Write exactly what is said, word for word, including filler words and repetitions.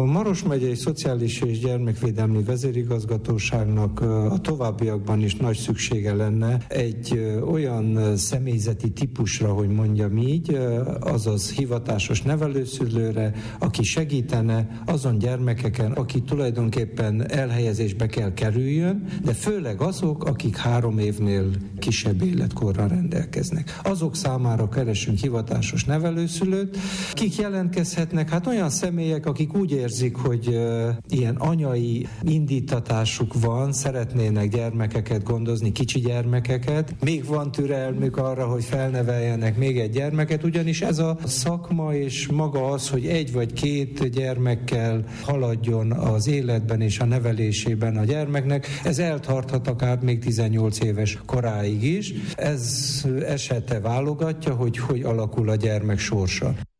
Maros megyei Szociális és Gyermekvédelmi Vezérigazgatóságnak a továbbiakban is nagy szüksége lenne egy olyan személyzeti típusra, hogy mondjam így, azaz hivatásos nevelőszülőre, aki segítene azon gyermekeken, akik tulajdonképpen elhelyezésbe kell kerüljön, de főleg azok, akik három évnél kisebb életkorral rendelkeznek. Azok számára keresünk hivatásos nevelőszülőt, kik jelentkezhetnek, hát olyan személyek, akik úgy érzik, hogy uh, ilyen anyai indítatásuk van, szeretnének gyermekeket gondozni, kicsi gyermekeket, még van türelmük arra, hogy felneveljenek még egy gyermeket, ugyanis ez a szakma és maga az, hogy egy vagy két gyermekkel haladjon az életben és a nevelésében a gyermeknek, ez eltarthat akár még tizennyolc éves koráig is. Ez esete válogatja, hogy hogy alakul a gyermek sorsa.